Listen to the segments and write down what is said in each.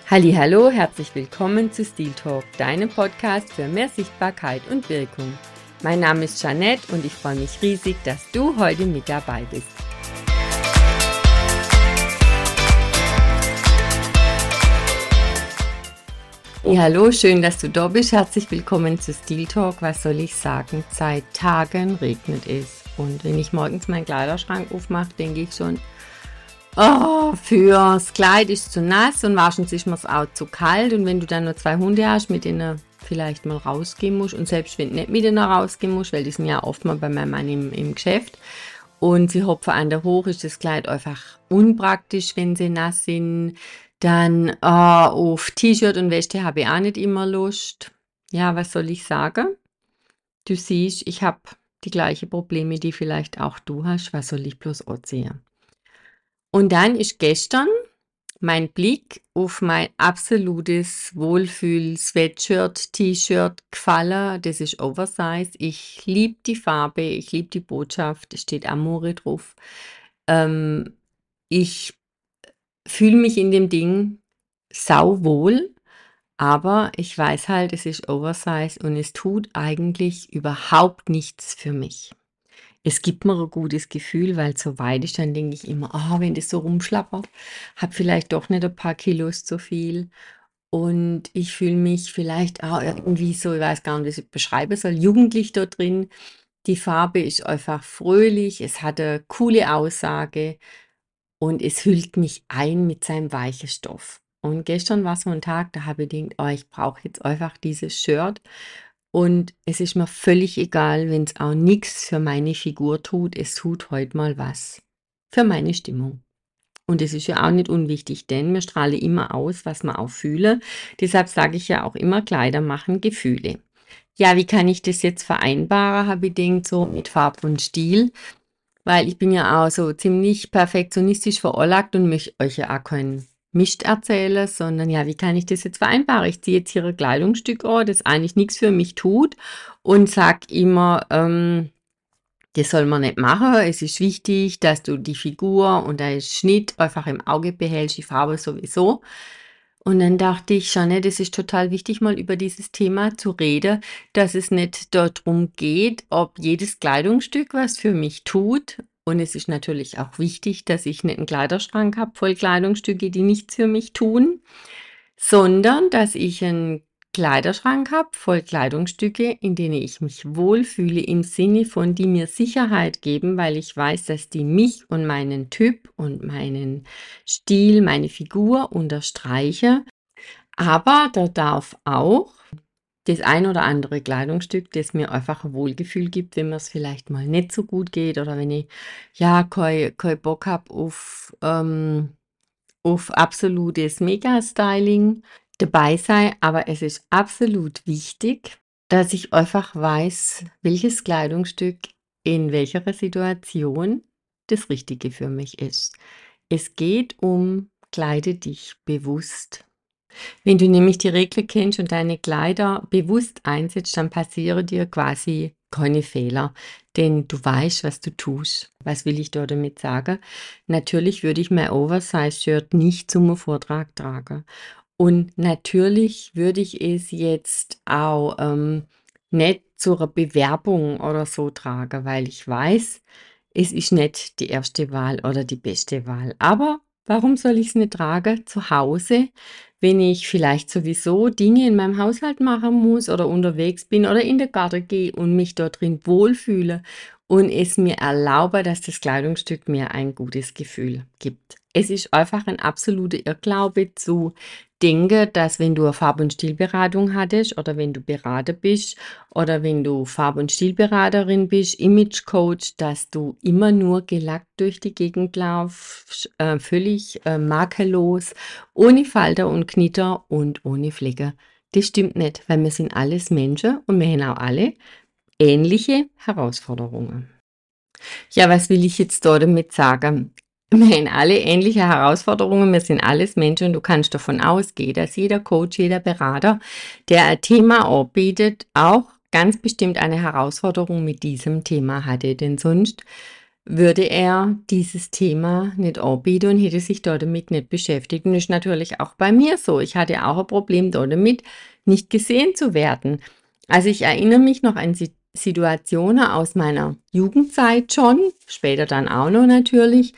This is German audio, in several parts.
Hallihallo, herzlich willkommen zu Steel Talk, deinem Podcast für mehr Sichtbarkeit und Wirkung. Mein Name ist Jeanette und ich freue mich riesig, dass du heute mit dabei bist. Hallo, schön, dass du da bist. Herzlich willkommen zu Steel Talk. Was soll ich sagen? Seit Tagen regnet es. Und wenn ich morgens meinen Kleiderschrank aufmache, denke ich schon, oh, fürs Kleid ist zu nass und waschen ist mir's auch zu kalt. Und wenn du dann noch 2 Hunde hast, mit denen vielleicht mal rausgehen musst, und selbst wenn du nicht mit denen rausgehen musst, weil die sind ja oft mal bei meinem Mann im Geschäft und sie hopfen an der hoch, ist das Kleid einfach unpraktisch, wenn sie nass sind. Dann auf T-Shirt und Weste habe ich auch nicht immer Lust. Ja, was soll ich sagen? Du siehst, ich habe die gleichen Probleme, die vielleicht auch du hast. Was soll ich bloß anziehen? Und dann ist gestern mein Blick auf mein absolutes Wohlfühl-Sweatshirt, T-Shirt gefallen. Das ist Oversize. Ich liebe die Farbe, ich liebe die Botschaft. Es steht Amore drauf. Ich fühle mich in dem Ding sauwohl, aber ich weiß halt, es ist Oversize und es tut eigentlich überhaupt nichts für mich. Es gibt mir ein gutes Gefühl, weil so weit ist, dann denke ich immer, wenn das so rumschlappert, habe vielleicht doch nicht ein paar Kilos zu viel. Und ich fühle mich vielleicht auch irgendwie so, ich weiß gar nicht, wie ich es beschreiben soll, jugendlich da drin. Die Farbe ist einfach fröhlich, es hat eine coole Aussage und es hüllt mich ein mit seinem weichen Stoff. Und gestern war so ein Tag, da habe ich gedacht, ich brauche jetzt einfach dieses Shirt. Und es ist mir völlig egal, wenn es auch nichts für meine Figur tut. Es tut heute mal was für meine Stimmung. Und es ist ja auch nicht unwichtig, denn wir strahlen immer aus, was wir auch fühlen. Deshalb sage ich ja auch immer, Kleider machen Gefühle. Ja, wie kann ich das jetzt vereinbaren, habe ich gedacht, so mit Farb und Stil. Weil ich bin ja auch so ziemlich perfektionistisch veranlagt und möchte euch ja auch keinen Mist erzählen, sondern ja, wie kann ich das jetzt vereinbaren? Ich ziehe jetzt hier ein Kleidungsstück an, das eigentlich nichts für mich tut und sag immer, das soll man nicht machen. Es ist wichtig, dass du die Figur und den Schnitt einfach im Auge behältst, die Farbe sowieso. Und dann dachte ich, Jeanette, es ist total wichtig, mal über dieses Thema zu reden, dass es nicht darum geht, ob jedes Kleidungsstück was für mich tut. Und es ist natürlich auch wichtig, dass ich nicht einen Kleiderschrank habe voll Kleidungsstücke, die nichts für mich tun, sondern dass ich einen Kleiderschrank habe voll Kleidungsstücke, in denen ich mich wohlfühle im Sinne von, die mir Sicherheit geben, weil ich weiß, dass die mich und meinen Typ und meinen Stil, meine Figur unterstreichen. Aber da darf auch das ein oder andere Kleidungsstück, das mir einfach ein Wohlgefühl gibt, wenn mir es vielleicht mal nicht so gut geht oder wenn ich ja kein Bock habe auf absolutes Mega-Styling dabei sein. Aber es ist absolut wichtig, dass ich einfach weiß, welches Kleidungsstück in welcher Situation das Richtige für mich ist. Es geht um kleide dich bewusst. Wenn du nämlich die Regel kennst und deine Kleider bewusst einsetzt, dann passieren dir quasi keine Fehler, denn du weißt, was du tust. Was will ich da damit sagen? Natürlich würde ich mein Oversize-Shirt nicht zum Vortrag tragen. Und natürlich würde ich es jetzt auch nicht zur Bewerbung oder so tragen, weil ich weiß, es ist nicht die erste Wahl oder die beste Wahl. Aber warum soll ich es nicht tragen zu Hause, wenn ich vielleicht sowieso Dinge in meinem Haushalt machen muss oder unterwegs bin oder in den Garten gehe und mich dort drin wohlfühle und es mir erlaube, dass das Kleidungsstück mir ein gutes Gefühl gibt. Es ist einfach ein absoluter Irrglaube zu denken, dass wenn du eine Farb- und Stilberatung hattest oder wenn du Berater bist oder wenn du Farb- und Stilberaterin bist, Imagecoach, dass du immer nur gelackt durch die Gegend laufst, völlig makellos, ohne Falter und Knitter und ohne Flecke. Das stimmt nicht, weil wir sind alles Menschen und wir haben auch alle ähnliche Herausforderungen. Ja, was will ich jetzt da damit sagen? Wir haben alle ähnliche Herausforderungen, wir sind alles Menschen und du kannst davon ausgehen, dass jeder Coach, jeder Berater, der ein Thema anbietet, auch ganz bestimmt eine Herausforderung mit diesem Thema hatte. Denn sonst würde er dieses Thema nicht anbieten und hätte sich damit nicht beschäftigt. Und das ist natürlich auch bei mir so. Ich hatte auch ein Problem damit, nicht gesehen zu werden. Also ich erinnere mich noch an Situationen aus meiner Jugendzeit schon, später dann auch noch natürlich,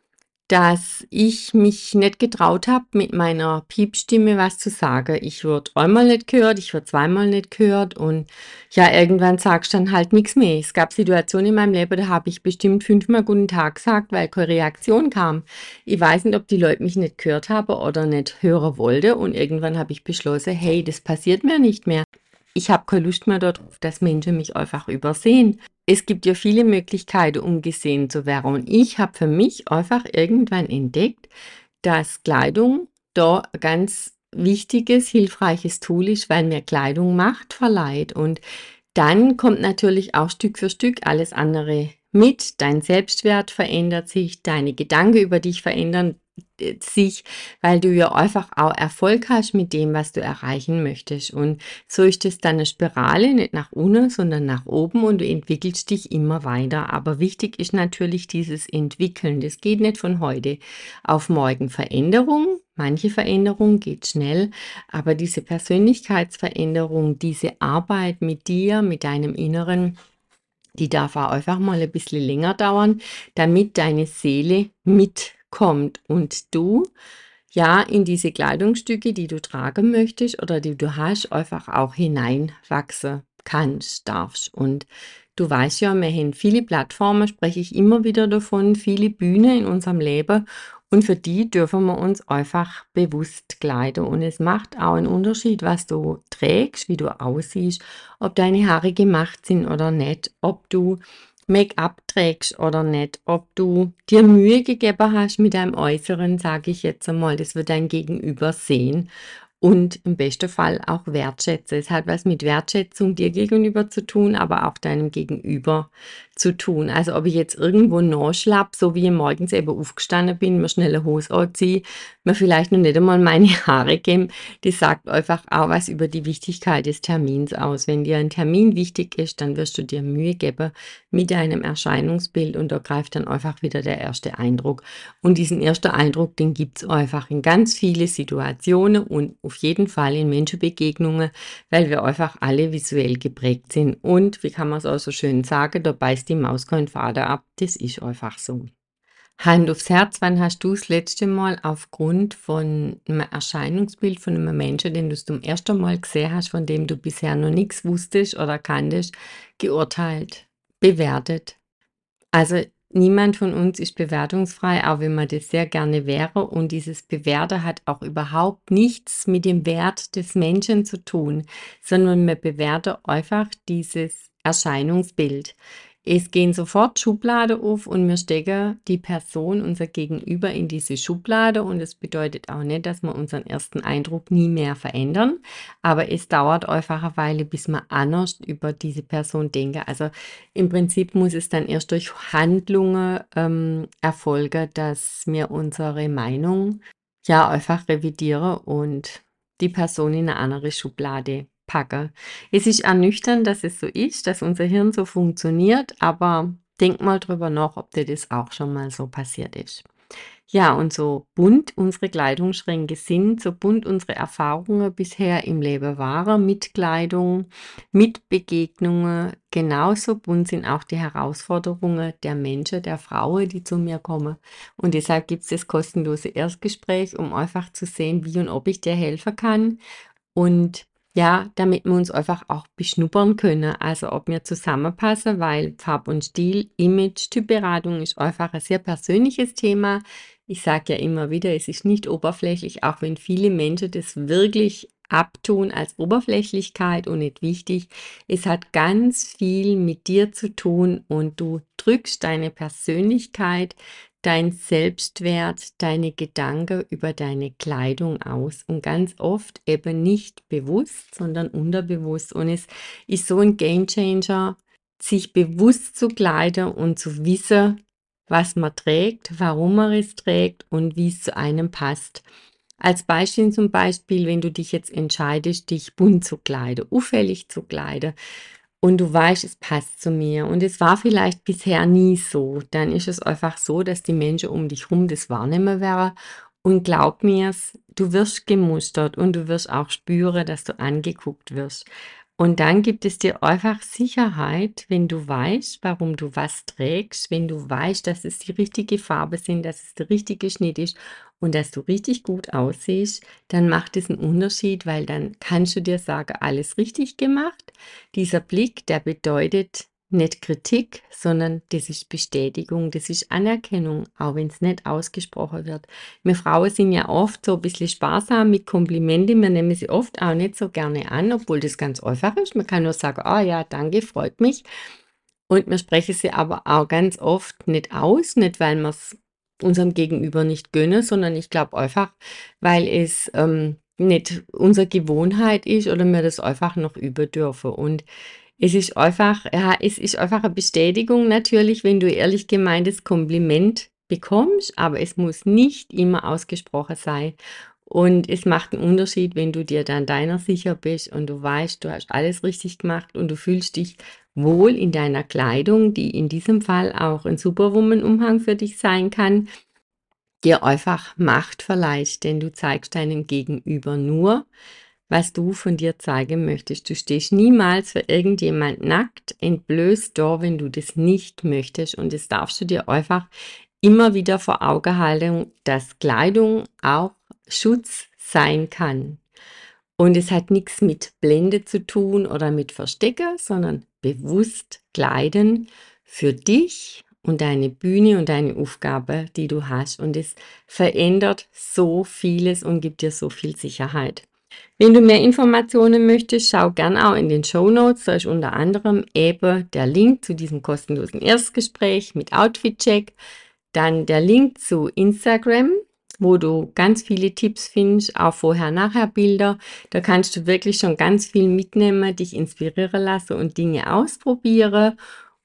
dass ich mich nicht getraut habe, mit meiner Piepstimme was zu sagen. Ich wurde einmal nicht gehört, ich wurde zweimal nicht gehört und ja, irgendwann sagst du dann halt nichts mehr. Es gab Situationen in meinem Leben, da habe ich bestimmt 5-mal guten Tag gesagt, weil keine Reaktion kam. Ich weiß nicht, ob die Leute mich nicht gehört haben oder nicht hören wollten und irgendwann habe ich beschlossen, hey, das passiert mir nicht mehr. Ich habe keine Lust mehr darauf, dass Menschen mich einfach übersehen. Es gibt ja viele Möglichkeiten, um gesehen zu werden. Und ich habe für mich einfach irgendwann entdeckt, dass Kleidung da ein ganz wichtiges, hilfreiches Tool ist, weil mir Kleidung Macht verleiht. Und dann kommt natürlich auch Stück für Stück alles andere mit. Dein Selbstwert verändert sich, deine Gedanken über dich verändern sich, weil du ja einfach auch Erfolg hast mit dem, was du erreichen möchtest. Und so ist es dann eine Spirale, nicht nach unten, sondern nach oben und du entwickelst dich immer weiter. Aber wichtig ist natürlich dieses Entwickeln. Das geht nicht von heute auf morgen. Veränderung, manche Veränderung geht schnell, aber diese Persönlichkeitsveränderung, diese Arbeit mit dir, mit deinem Inneren, die darf auch einfach mal ein bisschen länger dauern, damit deine Seele mitkommt und du ja in diese Kleidungsstücke, die du tragen möchtest oder die du hast, einfach auch hineinwachsen kannst, darfst. Und du weißt ja, wir haben viele Plattformen, spreche ich immer wieder davon, viele Bühnen in unserem Leben und für die dürfen wir uns einfach bewusst kleiden. Und es macht auch einen Unterschied, was du trägst, wie du aussiehst, ob deine Haare gemacht sind oder nicht, ob du Make-up trägst oder nicht, ob du dir Mühe gegeben hast mit deinem Äußeren, sage ich jetzt einmal, das wird dein Gegenüber sehen und im besten Fall auch wertschätzen. Es hat was mit Wertschätzung dir gegenüber zu tun, aber auch deinem Gegenüber zu tun. Also ob ich jetzt irgendwo nachschlapp, so wie ich morgens eben aufgestanden bin, mir schnell eine Hose anziehe, mir vielleicht noch nicht einmal meine Haare kämme, das sagt einfach auch was über die Wichtigkeit des Termins aus. Wenn dir ein Termin wichtig ist, dann wirst du dir Mühe geben mit deinem Erscheinungsbild und da greift dann einfach wieder der erste Eindruck. Und diesen ersten Eindruck, den gibt's einfach in ganz viele Situationen und auf jeden Fall in Menschenbegegnungen, weil wir einfach alle visuell geprägt sind. Und wie kann man es auch so schön sagen, da beißt die Maus keinen Faden ab. Das ist einfach so. Hand aufs Herz, wann hast du das letzte Mal aufgrund von einem Erscheinungsbild von einem Menschen, den du zum ersten Mal gesehen hast, von dem du bisher noch nichts wusstest oder kanntest, geurteilt, bewertet? Also niemand von uns ist bewertungsfrei, auch wenn man das sehr gerne wäre. Und dieses Bewerten hat auch überhaupt nichts mit dem Wert des Menschen zu tun, sondern man bewertet einfach dieses Erscheinungsbild. Es gehen sofort Schublade auf und wir stecken die Person, unser Gegenüber, in diese Schublade. Und es bedeutet auch nicht, dass wir unseren ersten Eindruck nie mehr verändern. Aber es dauert einfach eine Weile, bis wir anders über diese Person denken. Also im Prinzip muss es dann erst durch Handlungen erfolgen, dass wir unsere Meinung ja einfach revidieren und die Person in eine andere Schublade packen. Es ist ernüchternd, dass es so ist, dass unser Hirn so funktioniert, aber denk mal drüber nach, ob dir das auch schon mal so passiert ist. Ja, und so bunt unsere Kleidungsschränke sind, so bunt unsere Erfahrungen bisher im Leben waren mit Kleidung, mit Begegnungen, genauso bunt sind auch die Herausforderungen der Menschen, der Frauen, die zu mir kommen. Und deshalb gibt es das kostenlose Erstgespräch, um einfach zu sehen, wie und ob ich dir helfen kann. Und ja, damit wir uns einfach auch beschnuppern können, also ob wir zusammenpassen, weil Farb und Stil, Image, Typberatung ist einfach ein sehr persönliches Thema. Ich sage ja immer wieder, es ist nicht oberflächlich, auch wenn viele Menschen das wirklich abtun als Oberflächlichkeit und nicht wichtig. Es hat ganz viel mit dir zu tun und du drückst deine Persönlichkeit, dein Selbstwert, deine Gedanken über deine Kleidung aus und ganz oft eben nicht bewusst, sondern unterbewusst. Und es ist so ein Gamechanger, sich bewusst zu kleiden und zu wissen, was man trägt, warum man es trägt und wie es zu einem passt. Als Beispiel zum Beispiel, wenn du dich jetzt entscheidest, dich bunt zu kleiden, auffällig zu kleiden, und du weißt, es passt zu mir und es war vielleicht bisher nie so, dann ist es einfach so, dass die Menschen um dich rum das wahrnehmen werden und glaub mir's, du wirst gemustert und du wirst auch spüren, dass du angeguckt wirst. Und dann gibt es dir einfach Sicherheit, wenn du weißt, warum du was trägst, wenn du weißt, dass es die richtige Farbe sind, dass es der richtige Schnitt ist und dass du richtig gut aussiehst, dann macht es einen Unterschied, weil dann kannst du dir sagen, alles richtig gemacht. Dieser Blick, der bedeutet nicht Kritik, sondern das ist Bestätigung, das ist Anerkennung, auch wenn es nicht ausgesprochen wird. Wir Frauen sind ja oft so ein bisschen sparsam mit Komplimente. Wir nehmen sie oft auch nicht so gerne an, obwohl das ganz einfach ist. Man kann nur sagen: „Ah ja, danke, freut mich.“ Und wir sprechen sie aber auch ganz oft nicht aus, nicht weil wir's unserem Gegenüber nicht gönnen, sondern ich glaube einfach, weil es, nicht unsere Gewohnheit ist oder wir das einfach noch üben dürfen. Und es ist einfach ja, es ist einfach eine Bestätigung natürlich, wenn du ehrlich gemeintes Kompliment bekommst, aber es muss nicht immer ausgesprochen sein. Und es macht einen Unterschied, wenn du dir dann deiner sicher bist und du weißt, du hast alles richtig gemacht und du fühlst dich wohl in deiner Kleidung, die in diesem Fall auch ein Superwoman-Umhang für dich sein kann, dir einfach Macht verleiht, denn du zeigst deinem Gegenüber nur, was du von dir zeigen möchtest. Du stehst niemals für irgendjemand nackt, entblößt da, wenn du das nicht möchtest. Und das darfst du dir einfach immer wieder vor Augen halten, dass Kleidung auch Schutz sein kann. Und es hat nichts mit Blende zu tun oder mit Verstecken, sondern bewusst kleiden für dich und deine Bühne und deine Aufgabe, die du hast. Und es verändert so vieles und gibt dir so viel Sicherheit. Wenn du mehr Informationen möchtest, schau gern auch in den Shownotes. Da ist unter anderem eben der Link zu diesem kostenlosen Erstgespräch mit Outfit-Check. Dann der Link zu Instagram, wo du ganz viele Tipps findest, auch Vorher-Nachher-Bilder. Da kannst du wirklich schon ganz viel mitnehmen, dich inspirieren lassen und Dinge ausprobieren.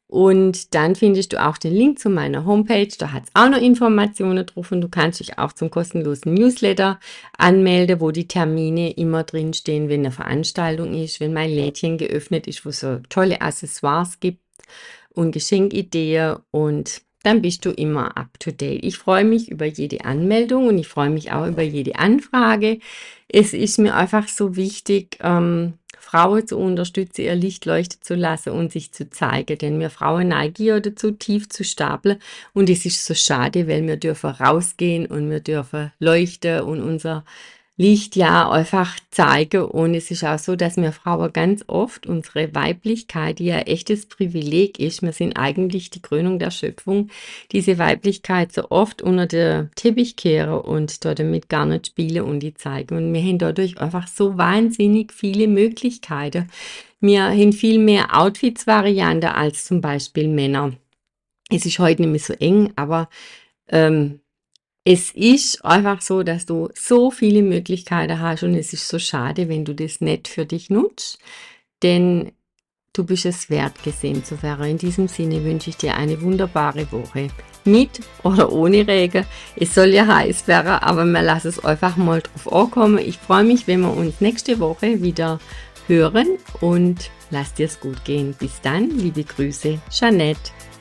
Und dann findest du auch den Link zu meiner Homepage. Da hat es auch noch Informationen drauf und du kannst dich auch zum kostenlosen Newsletter anmelden, wo die Termine immer drinstehen, wenn eine Veranstaltung ist, wenn mein Lädchen geöffnet ist, wo es so tolle Accessoires gibt und Geschenkideen und dann bist du immer up to date. Ich freue mich über jede Anmeldung und ich freue mich auch über jede Anfrage. Es ist mir einfach so wichtig, Frauen zu unterstützen, ihr Licht leuchten zu lassen und sich zu zeigen, denn wir Frauen neigen ja dazu, tief zu stapeln und es ist so schade, weil wir dürfen rausgehen und wir dürfen leuchten und unser Licht ja einfach zeigen und es ist auch so, dass wir Frauen ganz oft unsere Weiblichkeit, die ja echtes Privileg ist, wir sind eigentlich die Krönung der Schöpfung, diese Weiblichkeit so oft unter den Teppich kehren und dort damit gar nicht spielen und die zeigen. Und wir haben dadurch einfach so wahnsinnig viele Möglichkeiten. Wir haben viel mehr Outfits-Varianten als zum Beispiel Männer. Es ist heute nicht mehr so eng, aber ähm, es ist einfach so, dass du so viele Möglichkeiten hast und es ist so schade, wenn du das nicht für dich nutzt, denn du bist es wert, gesehen zu werden. In diesem Sinne wünsche ich dir eine wunderbare Woche. Mit oder ohne Regen. Es soll ja heiß werden, aber wir lassen es einfach mal drauf ankommen. Ich freue mich, wenn wir uns nächste Woche wieder hören und lass dir es gut gehen. Bis dann, liebe Grüße, Jeanette.